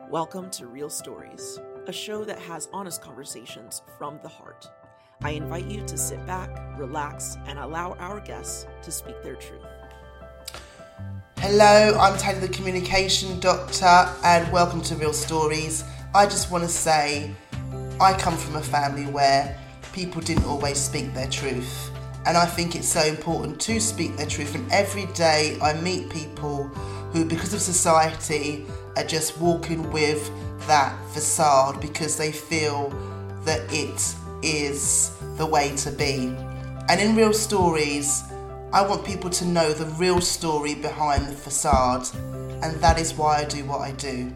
Welcome to Real Stories, a show that has honest conversations from the heart. I invite you to sit back, relax, and allow our guests to speak their truth. Hello, I'm Tanya the Communication Doctor, and welcome to Real Stories. I just want to say, I come from a family where people didn't always speak their truth, and I think it's so important to speak their truth. And every day I meet people who, because of society, are just walking with that facade because they feel that it is the way to be. And in Real Stories, I want people to know the real story behind the facade, and that is why I do what I do.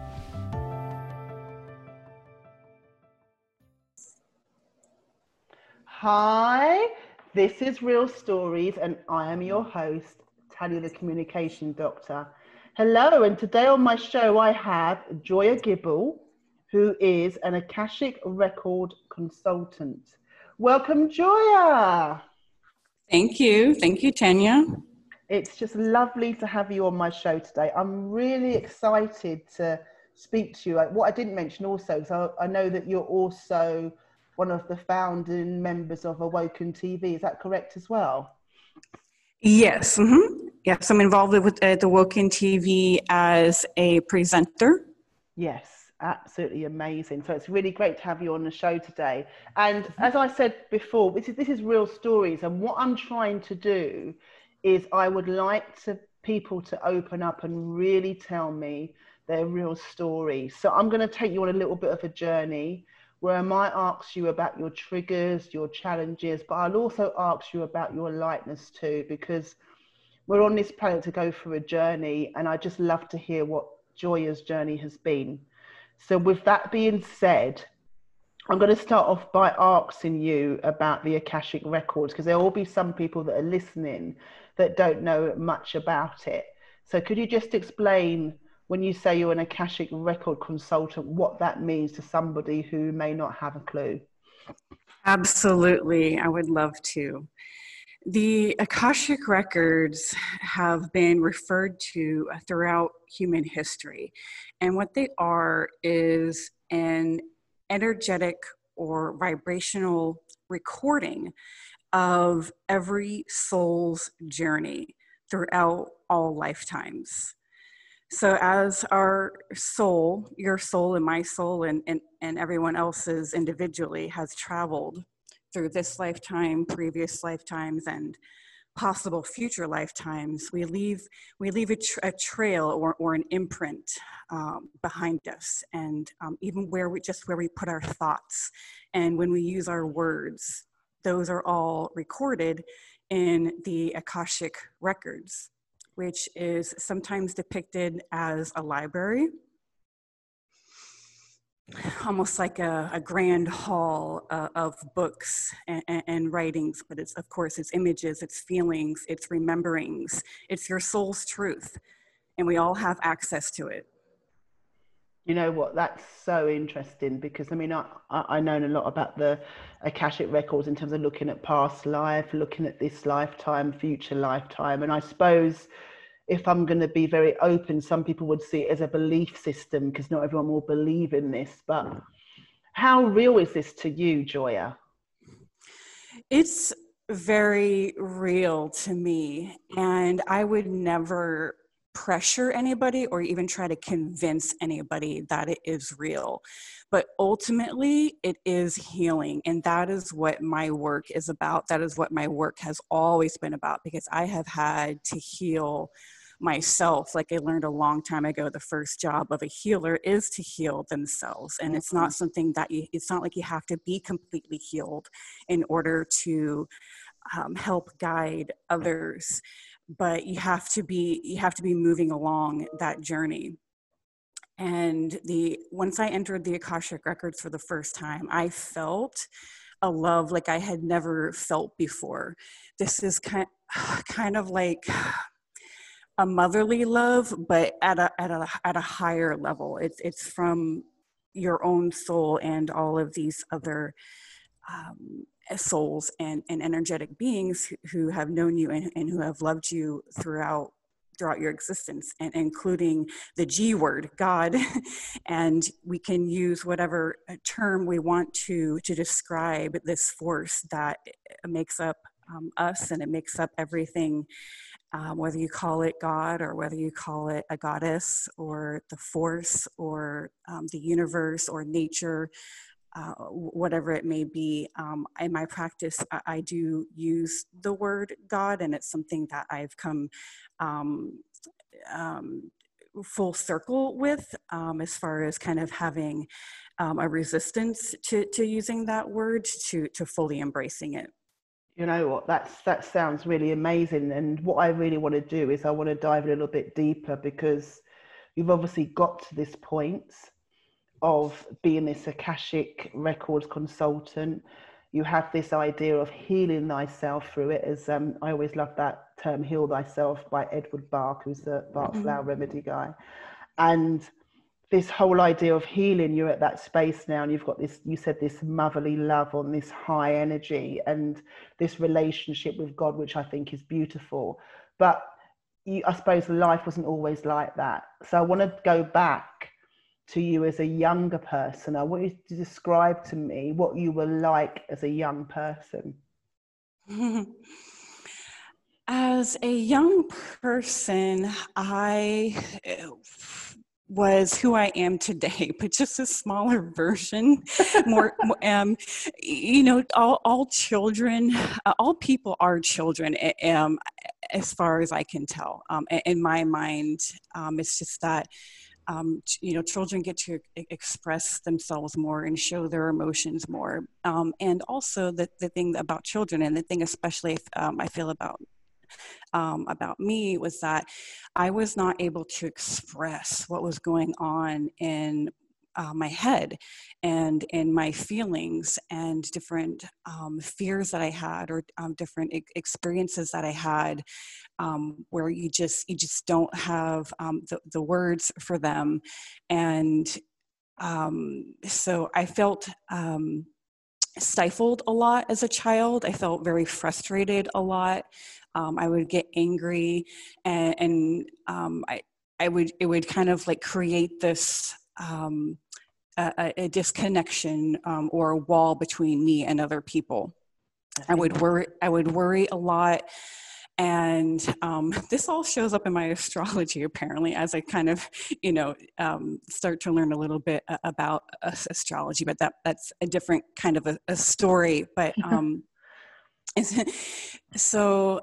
Hi, this is Real Stories, and I am your host, Tanya the Communication Doctor. Hello, and today on my show I have Joya Gibble, who is an Akashic Record Consultant. Welcome, Joya. Thank you, Tanya. It's just lovely to have you on my show today. I'm really excited to speak to you. What I didn't mention also, so I know that you're also one of the founding members of Awoken TV. Is that correct as well? Yes. Yes, I'm involved with the Awoken TV as a presenter. Yes, absolutely amazing. So it's really great to have you on the show today. And as I said before, this is Real Stories. And what I'm trying to do is I would like people to open up and really tell me their real story. So I'm going to take you on a little bit of a journey where I might ask you about your triggers, your challenges, but I'll also ask you about your lightness too, because we're on this planet to go through a journey, and I just love to hear what Joya's journey has been. So with that being said, I'm going to start off by asking you about the Akashic Records, because there will be some people that are listening that don't know much about it. So could you just explain, when you say you're an Akashic Record Consultant, what that means to somebody who may not have a clue? Absolutely, I would love to. The Akashic Records have been referred to throughout human history. And what they are is an energetic or vibrational recording of every soul's journey throughout all lifetimes. So as our soul, your soul and my soul and everyone else's individually has traveled through this lifetime, previous lifetimes, and possible future lifetimes, we leave a trail or an imprint behind us, and even where we put our thoughts, and when we use our words, those are all recorded in the Akashic Records, which is sometimes depicted as a library, almost like a grand hall of books and writings, but it's images, it's feelings, it's rememberings, it's your soul's truth, and we all have access to it. You know what, that's so interesting, because I know a lot about the Akashic Records in terms of looking at past life, looking at this lifetime, future lifetime, and I suppose if I'm going to be very open, some people would see it as a belief system, because not everyone will believe in this. But how real is this to you, Joya? It's very real to me, and I would never pressure anybody or even try to convince anybody that it is real. But ultimately, it is healing, and that is what my work is about. That is what my work has always been about, because I have had to heal myself. Like I learned a long time ago, the first job of a healer is to heal themselves. And it's not something that it's not like you have to be completely healed in order to help guide others, but you have to be moving along that journey. And once I entered the Akashic Records for the first time, I felt a love like I had never felt before. This is kind of like a motherly love, but at a higher level. It's from your own soul and all of these other souls and energetic beings who have known you and who have loved you throughout throughout your existence, and including the G word, God. And we can use whatever term we want to describe this force that makes up us, and it makes up everything, whether you call it God or whether you call it a goddess or the force or the universe or nature. Whatever it may be. In my practice, I do use the word God, and it's something that I've come full circle with, as far as kind of having a resistance to using that word, to fully embracing it. You know what, that sounds really amazing. And what I really want to do is I want to dive a little bit deeper, because you've obviously got to this point of being this Akashic Records consultant. You have this idea of healing thyself through it, as I always love that term, heal thyself, by Edward Bach, who's the Bach Flower Remedy guy. And this whole idea of healing, you're at that space now, and you've got this, you said, this motherly love on this high energy, and this relationship with God, which I think is beautiful. But I suppose life wasn't always like that. So I want to go back to you as a younger person. I want you to describe to me what you were like as a young person. As a young person, I was who I am today, but just a smaller version. More, you know, all children, all people are children, as far as I can tell. In my mind, it's just that, you know, children get to express themselves more and show their emotions more. And also the thing about children, and the thing especially I feel about me, was that I was not able to express what was going on in my head and in my feelings, and different fears that I had, or different experiences that I had, where you just don't have the words for them. And so I felt stifled a lot as a child. I felt very frustrated a lot. I would get angry, and it would kind of like create this a disconnection, or a wall between me and other people. I would worry a lot. And this all shows up in my astrology, apparently, as I kind of, you know, start to learn a little bit about astrology. But that's a different kind of a story. But so,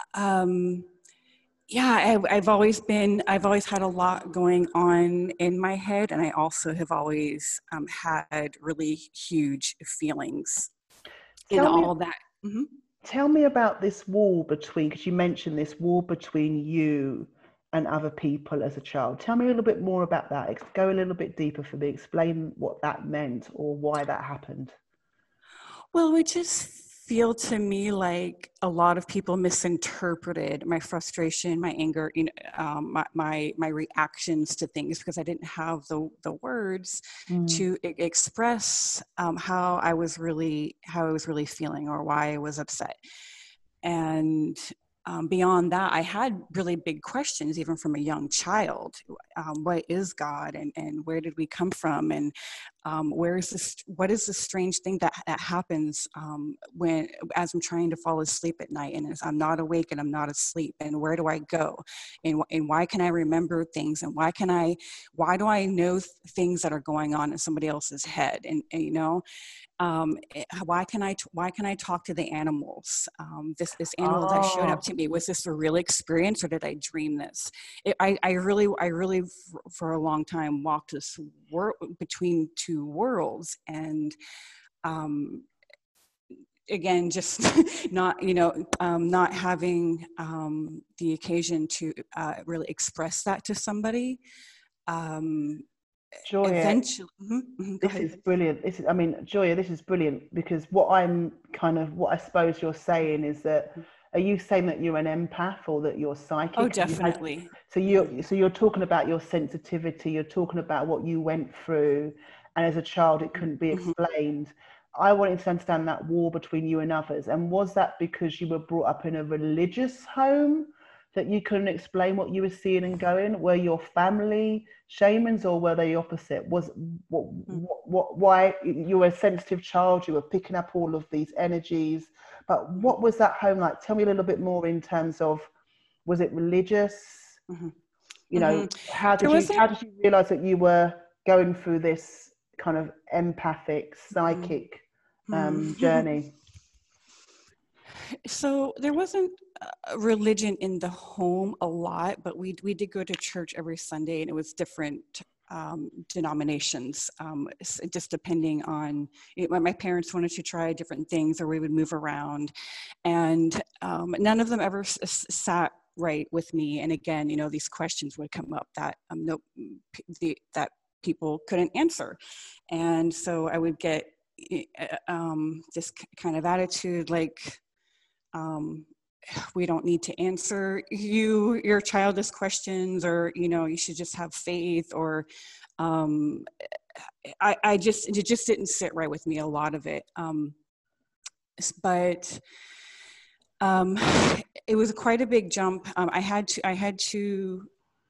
yeah, I've always had a lot going on in my head, and I also have always had really huge feelings in all that. Mm-hmm. Tell me about this wall between, because you mentioned this wall between you and other people as a child. Tell me a little bit more about that. Go a little bit deeper for me. Explain what that meant, or why that happened. Well, it just feel to me like a lot of people misinterpreted my frustration, my anger, you know, my reactions to things, because I didn't have the words to express how I was really feeling, or why I was upset. And beyond that, I had really big questions, even from a young child. What is God, and where did we come from? And what is this strange thing that happens as I'm trying to fall asleep at night, and as I'm not awake and I'm not asleep, and where do I go? And why can I remember things? And why do I know things that are going on in somebody else's head? And you know, why can I talk to the animals? This animal that showed up to me, was this a real experience, or did I dream this? I really for a long time walked this between two worlds, and again, just not, you know, not having the occasion to really express that to somebody. Joya, eventually, this is brilliant. Joya, this is brilliant, because what I suppose you're saying is that, are you saying that you're an empath, or that you're psychic? Oh, definitely. So you're talking about your sensitivity. You're talking about what you went through, and as a child, it couldn't be explained. I wanted to understand that war between you and others. And was that because you were brought up in a religious home, that you couldn't explain what you were seeing and going? Were your family shamans, or were they opposite? Why you were a sensitive child, you were picking up all of these energies, but what was that home like? Tell me a little bit more in terms of, was it religious? You know, how did you realize that you were going through this kind of empathic, psychic journey? So there wasn't religion in the home a lot, but we did go to church every Sunday, and it was different denominations, just depending on my parents wanted to try different things, or we would move around, and none of them ever sat right with me. And again, you know, these questions would come up that that people couldn't answer, and so I would get this kind of attitude like, we don't need to answer your childish questions, or, you know, you should just have faith, or it just didn't sit right with me, a lot of it. But it was quite a big jump. I had to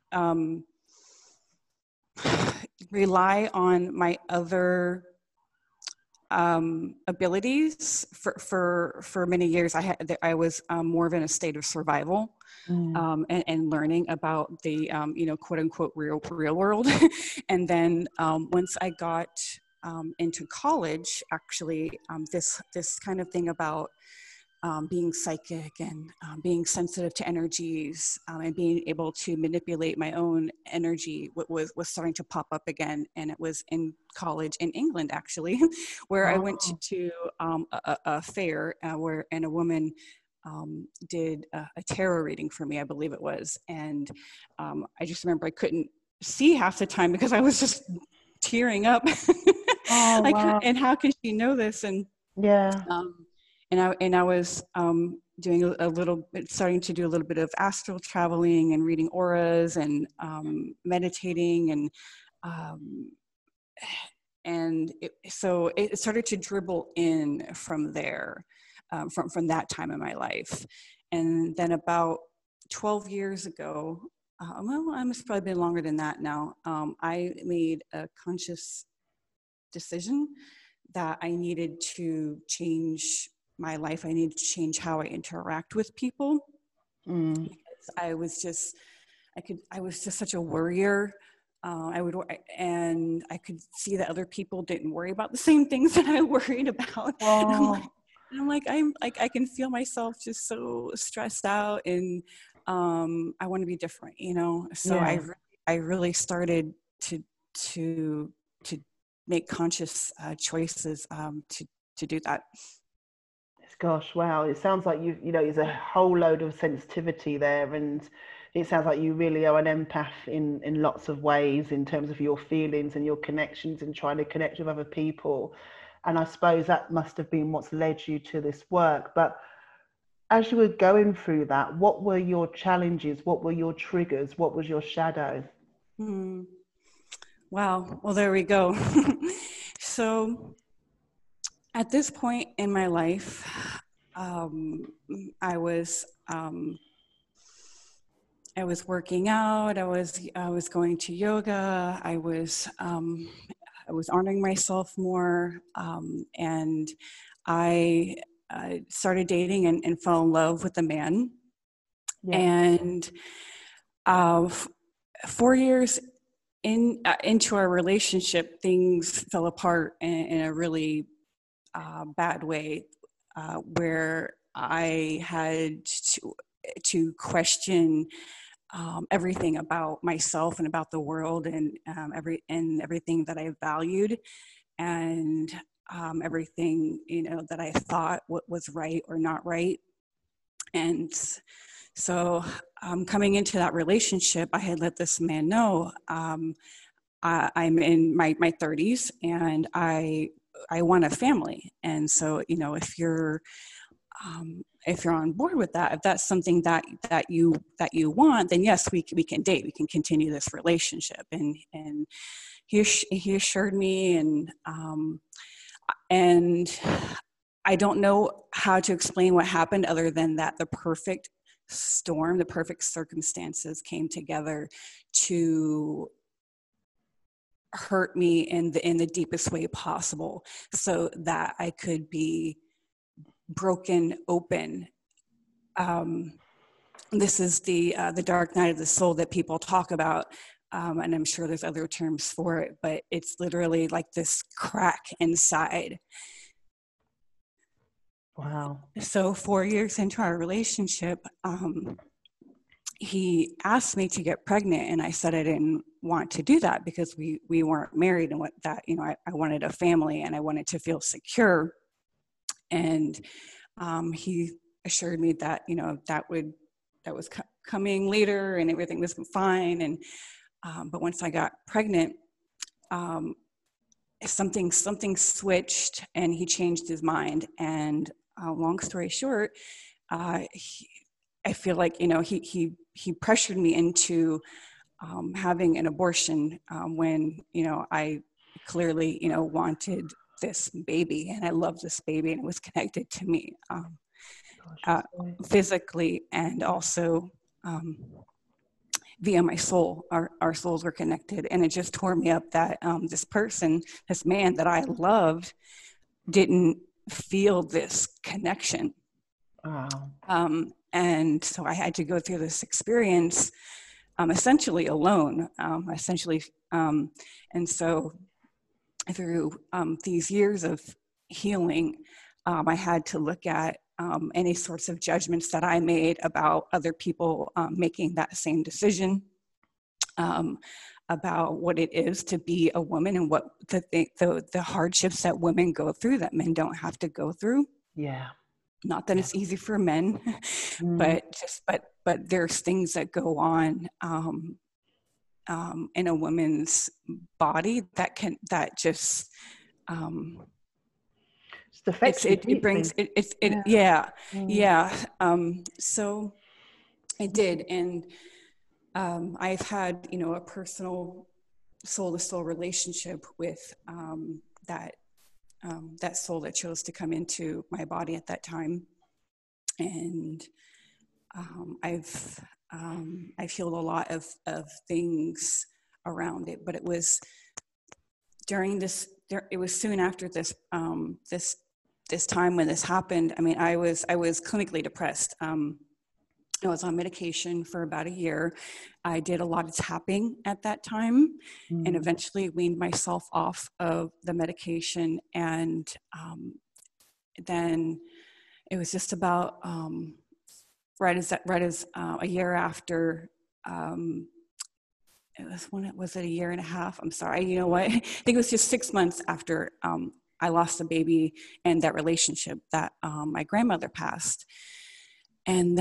rely on my other abilities for many years. I was more of in a state of survival, and learning about the you know, quote unquote real world. And then once I got into college, actually, this kind of thing about being psychic and being sensitive to energies, and being able to manipulate my own energy was starting to pop up again. And it was in college in England, actually, where I went to a fair where a woman did a tarot reading for me, I believe it was. And I just remember I couldn't see half the time because I was just tearing up. Like, wow. And how can she know this? And yeah. And I was doing starting to do a little bit of astral traveling and reading auras and meditating, and so it started to dribble in from there, from that time in my life. And then about 12 years ago, well, it's probably been longer than that now, I made a conscious decision that I needed to change my life. I needed to change how I interact with people. Because I was just such a worrier. And I could see that other people didn't worry about the same things that I worried about. I'm like, I can feel myself just so stressed out, and I want to be different, you know? So yeah. I really started to make conscious choices to do that. Gosh, wow. It sounds like you know, there's a whole load of sensitivity there, and it sounds like you really are an empath in lots of ways, in terms of your feelings and your connections and trying to connect with other people. And I suppose that must have been what's led you to this work. But as you were going through that, what were your challenges? What were your triggers? What was your shadow? Wow. Well, there we go. So at this point in my life, I was working out. I was going to yoga. I was honoring myself more, and I started dating and fell in love with a man. Yeah. And 4 years into our relationship, things fell apart in a really bad way, where I had to question everything about myself and about the world, and everything that I valued, and everything, you know, that I thought was right or not right. And so coming into that relationship, I had let this man know I'm in my 30s, and I want a family. And so, you know, if you're on board with that, if that's something that you want, then yes, we can date. We can continue this relationship. And he assured me, and I don't know how to explain what happened, other than that the perfect storm, the perfect circumstances came together to hurt me in the deepest way possible, so that I could be broken open. This is the dark night of the soul that people talk about, and I'm sure there's other terms for it, but it's literally like this crack inside. Wow. So 4 years into our relationship, he asked me to get pregnant, and I said I didn't want to do that because we weren't married, and what that, you know, I wanted a family and I wanted to feel secure. And he assured me that, you know, that was coming later and everything was fine. And but once I got pregnant, something switched, and he changed his mind. And long story short, I feel like, you know, he pressured me into having an abortion when, you know, I clearly, you know, wanted this baby, and I loved this baby, and it was connected to me physically, and also via my soul. Our souls were connected, and it just tore me up that this man that I loved didn't feel this connection. Wow. And so I had to go through this experience essentially alone, and so through these years of healing, I had to look at any sorts of judgments that I made about other people making that same decision, about what it is to be a woman, and what the hardships that women go through that men don't have to go through. Yeah. Not that it's easy for men, but there's things that go on in a woman's body that just affects it brings it yeah. So it did, and I've had, you know, a personal soul-to-soul relationship with that soul that chose to come into my body at that time. And I've healed a lot of things around it, but it was it was soon after this time when this happened. I mean, I was clinically depressed. I was on medication for about a year. I did a lot of tapping at that time, and eventually weaned myself off of the medication. And then it was just about right as a year after. Was it a year and a half? I'm sorry. You know what? I think it was just 6 months after I lost a baby and that relationship that my grandmother passed. And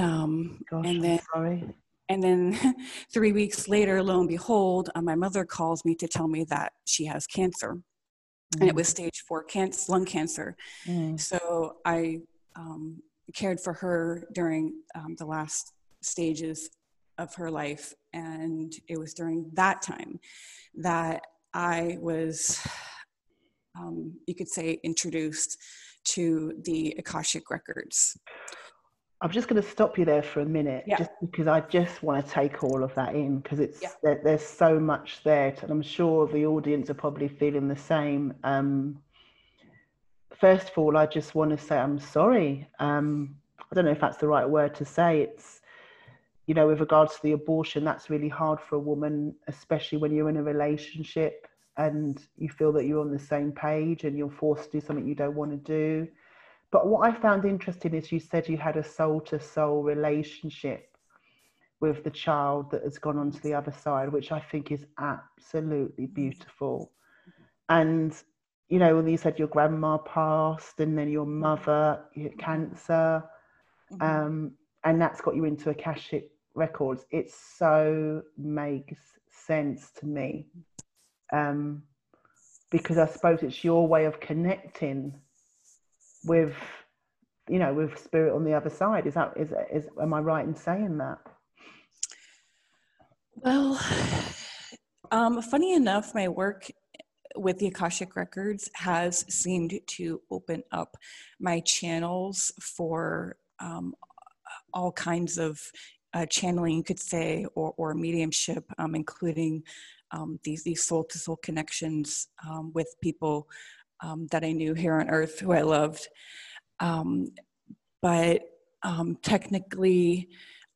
then 3 weeks later, lo and behold, my mother calls me to tell me that she has cancer, and it was stage 4 lung cancer. So I cared for her during the last stages of her life, and it was during that time that I was, you could say, introduced to the Akashic Records. I'm just going to stop you there for a minute, just because I just want to take all of that in, because there's so much there, and I'm sure the audience are probably feeling the same. First of all, I just want to say I'm sorry. I don't know if that's the right word to say. It's, you know, with regards to the abortion, that's really hard for a woman, especially when you're in a relationship and you feel that you're on the same page and you're forced to do something you don't want to do. But what I found interesting is you said you had a soul-to-soul relationship with the child that has gone on to the other side, which I think is absolutely beautiful. And, you know, when you said your grandma passed and then your mother, you had cancer, and that's got you into Akashic Records, it so makes sense to me. Because I suppose it's your way of connecting with, you know, with spirit on the other side. Is am I right in saying that? Well, funny enough, my work with the Akashic Records has seemed to open up my channels for all kinds of channeling, you could say, or mediumship, including these soul-to-soul connections with people that I knew here on Earth who I loved. But technically,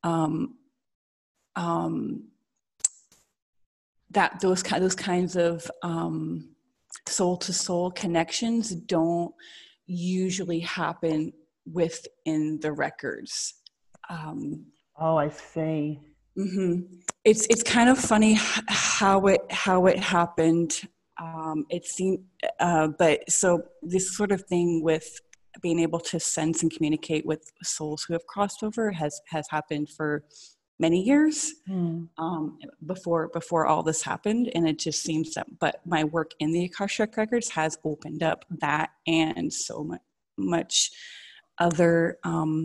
that those kinds of soul-to-soul connections don't usually happen within the records. Oh, I see. Mm-hmm. It's kind of funny how it happened. It seemed, but so this sort of thing with being able to sense and communicate with souls who have crossed over has happened for many years before all this happened, and it just seems that. But my work in the Akashic Records has opened up that and so much other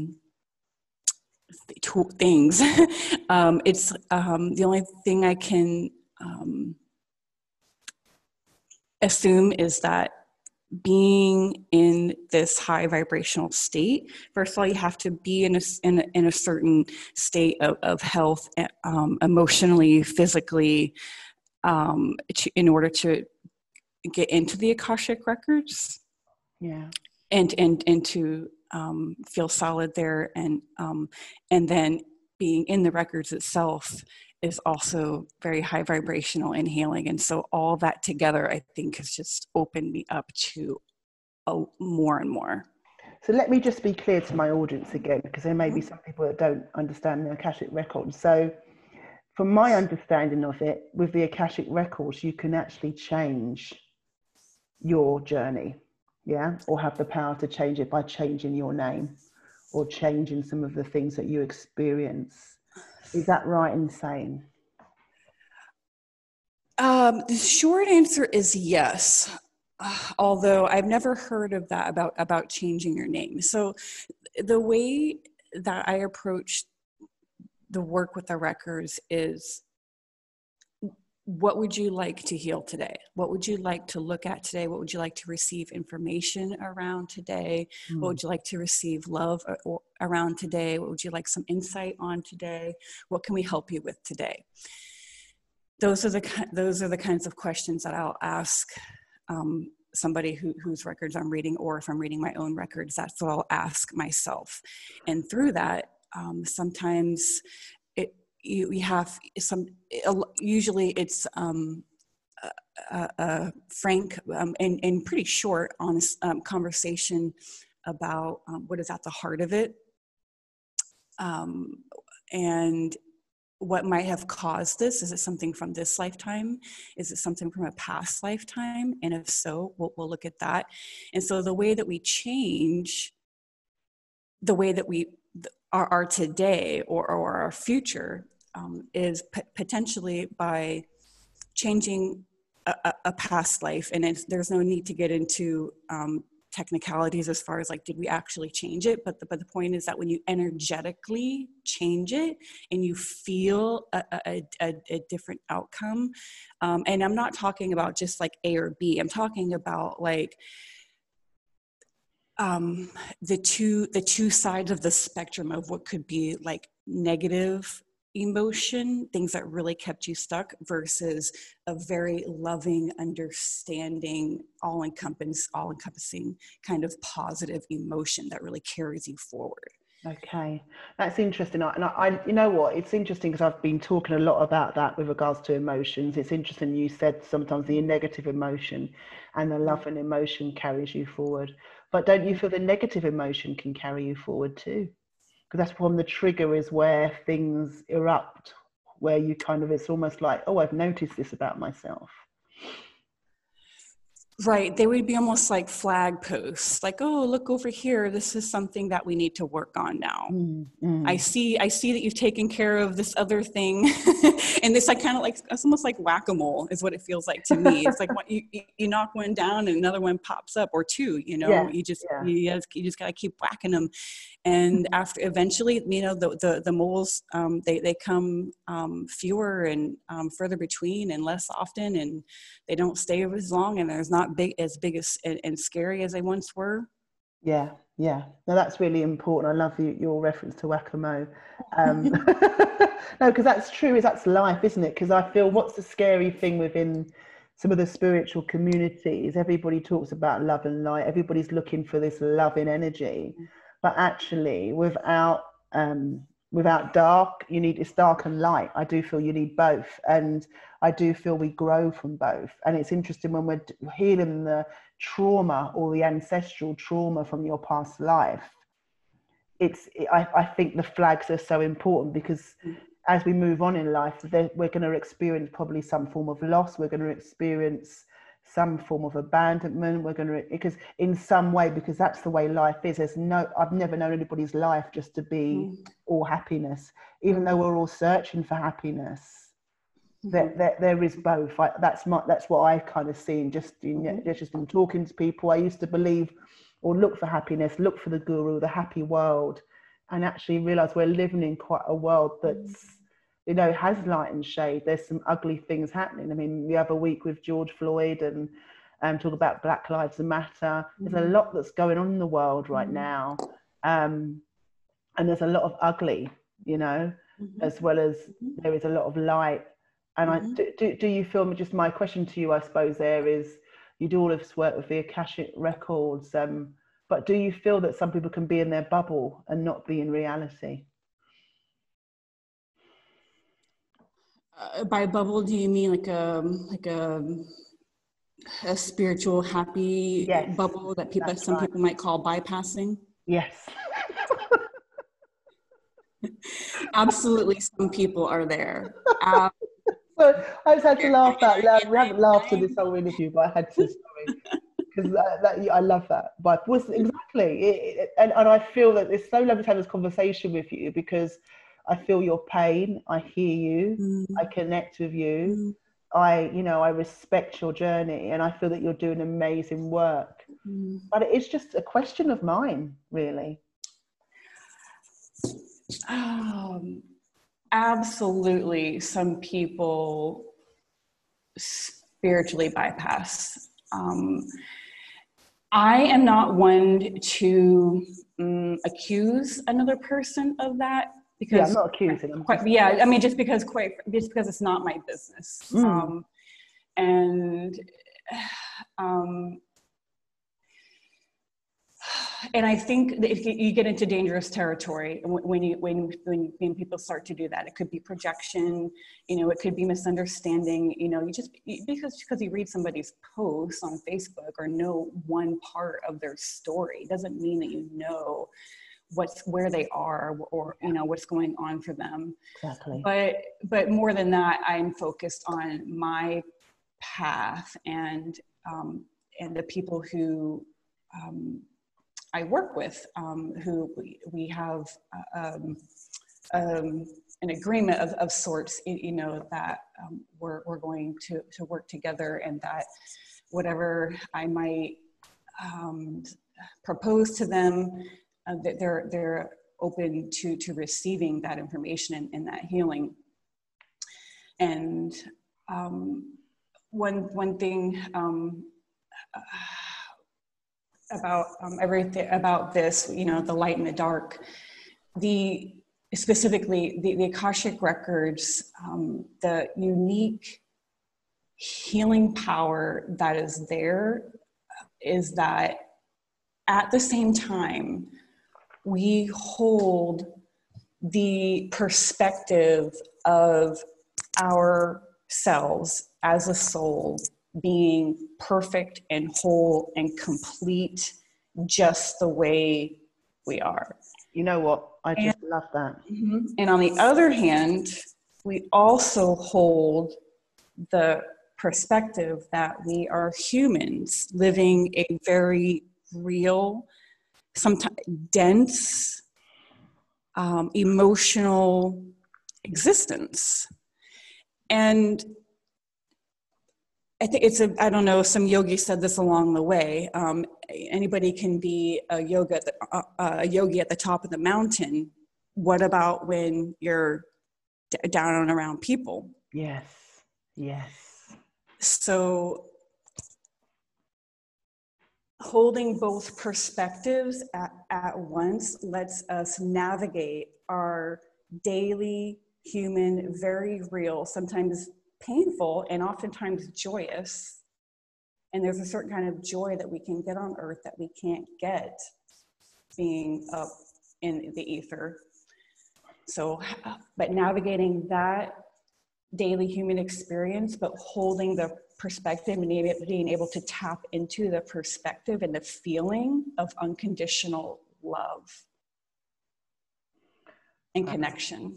things. It's the only thing I can assume is that being in this high vibrational state, first of all, you have to be in a certain state of health, emotionally, physically, in order to get into the Akashic Records. Yeah. And to feel solid there, and then being in the records itself is also very high vibrational and healing. And so all that together, I think, has just opened me up to more and more. So let me just be clear to my audience again, because there may be some people that don't understand the Akashic Records. So from my understanding of it, with the Akashic Records, you can actually change your journey, yeah, or have the power to change it by changing your name or changing some of the things that you experience. Is that right in saying? The short answer is yes. Although I've never heard of that about changing your name. So the way that I approach the work with the records is, what would you like to heal today? What would you like to look at today? What would you like to receive information around today? What would you like to receive love around today? What would you like some insight on today? What can we help you with today? Those are the kinds of questions that I'll ask somebody whose records I'm reading, or if I'm reading my own records, that's what I'll ask myself. And through that, sometimes you have some, usually it's a frank and pretty short, honest conversation about what is at the heart of it, and what might have caused this. Is it something from this lifetime? Is it something from a past lifetime? And if so, we'll look at that. And so the way that we change the way that we are today or our future is potentially by changing a past life. And there's no need to get into technicalities as far as like, did we actually change it? But the point is that when you energetically change it and you feel a different outcome, and I'm not talking about just like A or B, I'm talking about like the two sides of the spectrum of what could be like negative emotion, things that really kept you stuck, versus a very loving, understanding, all-encompassing kind of positive emotion that really carries you forward. Okay, that's interesting. And I you know what, it's interesting because I've been talking a lot about that with regards to emotions. It's interesting you said sometimes the negative emotion and the love and emotion carries you forward. But don't you feel the negative emotion can carry you forward too? Because that's when the trigger is where things erupt, where you kind of, it's almost like, oh, I've noticed this about myself. Right. They would be almost like flag posts, like, oh, look over here. This is something that we need to work on now. I see that you've taken care of this other thing. And it's like kind of like, it's almost like whack-a-mole is what it feels like to me. It's like you knock one down and another one pops up, or two, you know, you just got to keep whacking them. And after eventually, you know, the moles, they come fewer and further between and less often, and they don't stay as long, and there's not as big and scary as they once were. Yeah, Yeah, no, that's really important. I love your reference to Whack-A-Mole. No, because that's true. That's life, isn't it? Because I feel what's the scary thing within some of the spiritual communities? Everybody talks about love and light. Everybody's looking for this loving energy, but actually, without dark, it's dark and light. I do feel you need both, and I do feel we grow from both. And it's interesting when we're healing the trauma or the ancestral trauma from your past life. I think the flags are so important, because as we move on in life, we're going to experience probably some form of loss. We're going to experience some form of abandonment. Because in some way, because that's the way life is. I've never known anybody's life just to be all happiness, even though we're all searching for happiness. There is both. That's what I kind of seen just in talking to people. I used to believe or look for happiness, look for the guru, the happy world, and actually realize we're living in quite a world that's has light and shade. There's some ugly things happening. I mean, the other week with George Floyd and talk about Black Lives Matter. There's a lot that's going on in the world right now, and there's a lot of ugly, as well as there is a lot of light. And do you feel, just my question to you, I suppose, there is, you do all of this work with the Akashic records, but do you feel that some people can be in their bubble and not be in reality? By bubble, do you mean like a spiritual happy bubble that some people might call bypassing? Yes. Absolutely, some people are there. So I just had to laugh out loud. We haven't laughed in this whole interview, but I had to, sorry, because I love that. But exactly, and I feel that it's so lovely to have this conversation with you, because I feel your pain. I hear you. I connect with you. I respect your journey, and I feel that you're doing amazing work. But it's just a question of mine, really. Absolutely, some people spiritually bypass. I am not one to accuse another person of that, because I'm not accusing them. just because it's not my business. And I think that if you get into dangerous territory when people start to do that, it could be projection, it could be misunderstanding, because you read somebody's post on Facebook or know one part of their story doesn't mean that you know where they are or what's going on for them. Exactly. But more than that, I'm focused on my path and the people who I work with, who we have an agreement of sorts, that we're going to work together, and that whatever I might propose to them, that they're open to receiving that information and that healing. And one thing about everything about this, the light and the dark, specifically the Akashic records, the unique healing power that is there is that at the same time, we hold the perspective of ourselves as a soul being perfect and whole and complete just the way we are. You know what? I just love that. And on the other hand, we also hold the perspective that we are humans living a very real, sometimes dense, emotional existence. And I think I don't know, some yogi said this along the way. Anybody can be a yogi at the top of the mountain. What about when you're down and around people? Yes. So holding both perspectives at once lets us navigate our daily, human, very real, sometimes painful, and oftentimes joyous. And there's a certain kind of joy that we can get on earth that we can't get being up in the ether. So, but navigating that daily human experience, but holding the perspective and being able to tap into the perspective and the feeling of unconditional love and connection.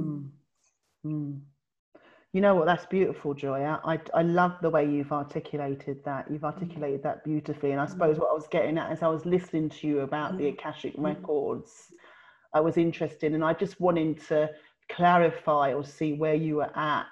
You know what, that's beautiful, Joya. I love the way you've articulated that. You've articulated that beautifully. And I suppose what I was getting at as I was listening to you about the Akashic records, I was interested, and I just wanted to clarify or see where you were at.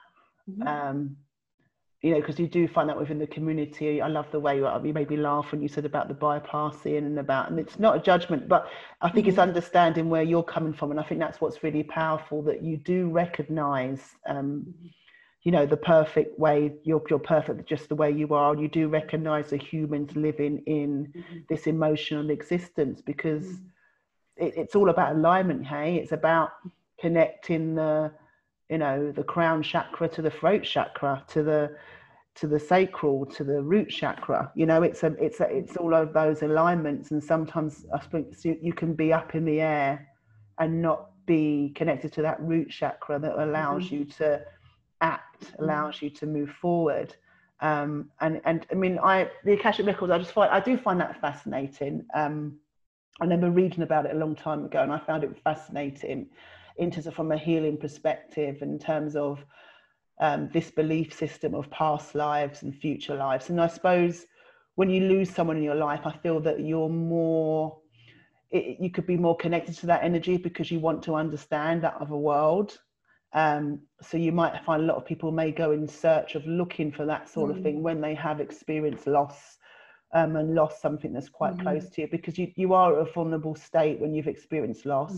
You know, because you do find that within the community. I love the way you made me laugh when you said about the bypassing and it's not a judgment, but I think it's understanding where you're coming from. And I think that's what's really powerful, that you do recognize, you know, the perfect way, you're perfect just the way you are. And you do recognize the humans living in this emotional existence, because it's all about alignment, hey? It's about connecting the, you know, the crown chakra to the throat chakra, to the sacral, to the root chakra. You know, it's all of those alignments. And sometimes I suppose you can be up in the air and not be connected to that root chakra that allows you to act, allows you to move forward. And I mean, the Akashic records, I do find that fascinating. I remember reading about it a long time ago, and I found it fascinating from a healing perspective, in terms of this belief system of past lives and future lives. And I suppose when you lose someone in your life, I feel that you're more, you could be more connected to that energy because you want to understand that other world. So you might find a lot of people may go in search of looking for that sort of thing when they have experienced loss, and lost something that's quite close to you, because you are at a vulnerable state when you've experienced loss.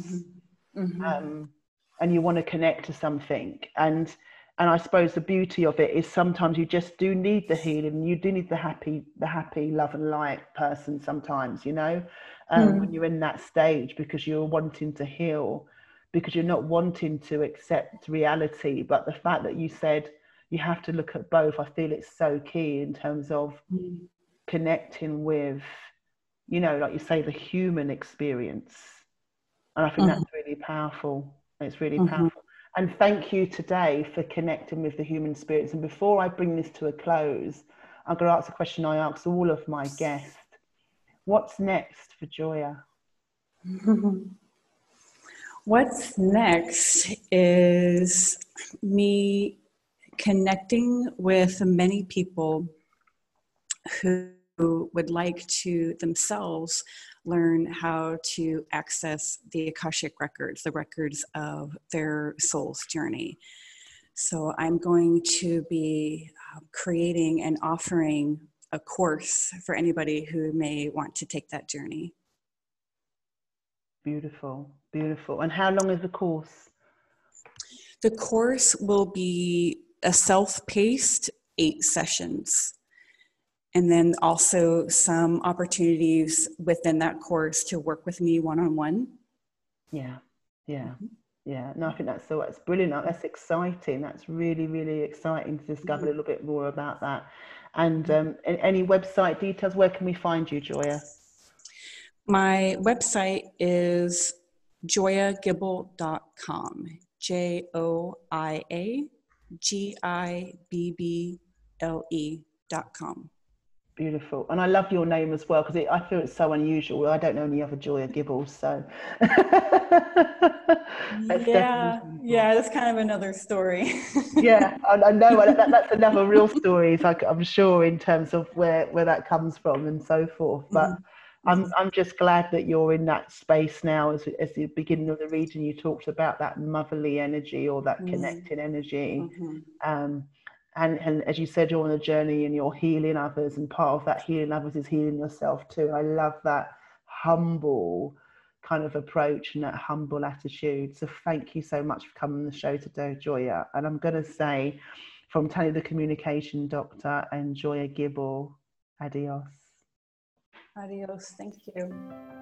And you want to connect to something. And I suppose the beauty of it is sometimes you just do need the healing. You do need the happy love and light person sometimes, you know, when you're in that stage, because you're wanting to heal, because you're not wanting to accept reality. But the fact that you said you have to look at both, I feel it's so key in terms of connecting with, you know, like you say, the human experience. And I think that's really powerful. It's really powerful. And thank you today for connecting with the human spirits. And before I bring this to a close, I'm going to ask a question I ask all of my guests. What's next for Joya? What's next is me connecting with many people who would like to themselves learn how to access the Akashic records, the records of their soul's journey. So I'm going to be creating and offering a course for anybody who may want to take that journey. Beautiful, beautiful. And how long is the course? The course will be a self-paced 8 sessions. And then also some opportunities within that course to work with me one-on-one. Yeah. No, I think that's brilliant. That's exciting. That's really, really exciting to discover a little bit more about that. And any website details, where can we find you, Joya? My website is joyagibble.com. JoyaGibble.com. Beautiful. And I love your name as well, because I feel it's so unusual. I don't know any other Joya Gibbles, so. That's kind of another story. Yeah, I know. That's another real story, so I'm sure, in terms of where that comes from and so forth. But I'm just glad that you're in that space now. As the beginning of the reading, you talked about that motherly energy, or that connecting energy. And as you said, you're on a journey and you're healing others, and part of that healing others is healing yourself too. I love that humble kind of approach and that humble attitude. So thank you so much for coming on the show today, Joya. And I'm going to say, from Tanya the Communication Doctor and Joya Gibble, adios. Adios. Thank you.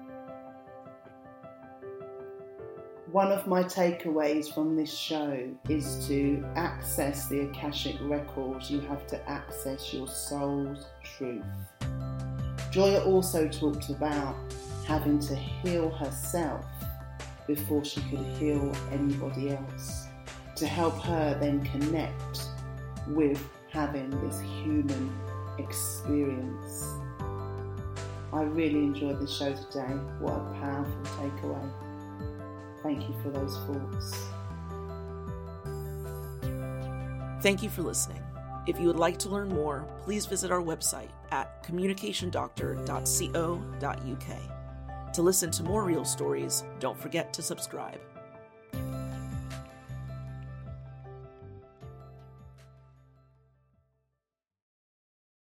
One of my takeaways from this show is to access the Akashic records, you have to access your soul's truth. Joya also talked about having to heal herself before she could heal anybody else, to help her then connect with having this human experience. I really enjoyed the show today. What a powerful takeaway. Thank you for those thoughts. Thank you for listening. If you would like to learn more, please visit our website at communicationdoctor.co.uk. To listen to more real stories, don't forget to subscribe.